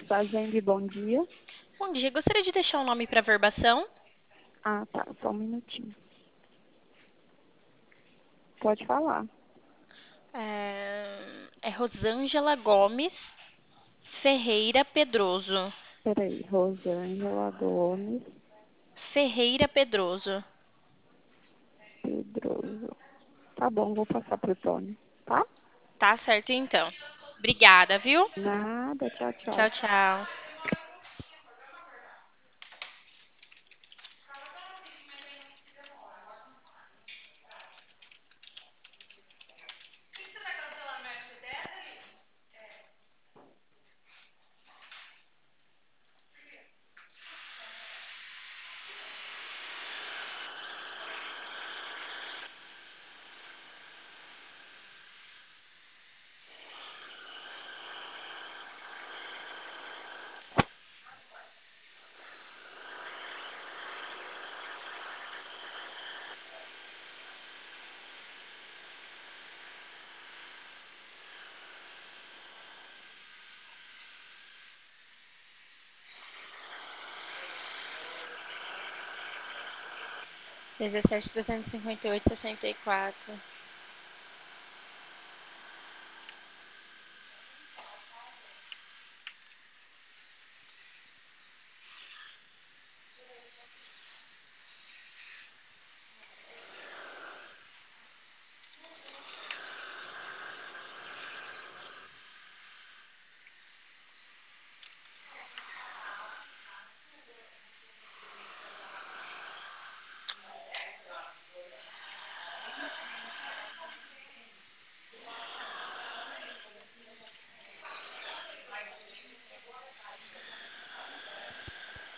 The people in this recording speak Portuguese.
Fazendo bom dia. Bom dia, gostaria de deixar um nome para verbação. Ah, tá, só um minutinho. Pode falar. É Rosângela Gomes Ferreira Pedroso. Peraí, Rosângela Gomes Ferreira Pedroso. Pedroso. Tá bom, vou passar pro Tony, tá? Tá certo então. Obrigada, viu? Nada, tchau, Tchau, tchau. tchau. Dezessete trezentos e cinquenta e oito 67 64.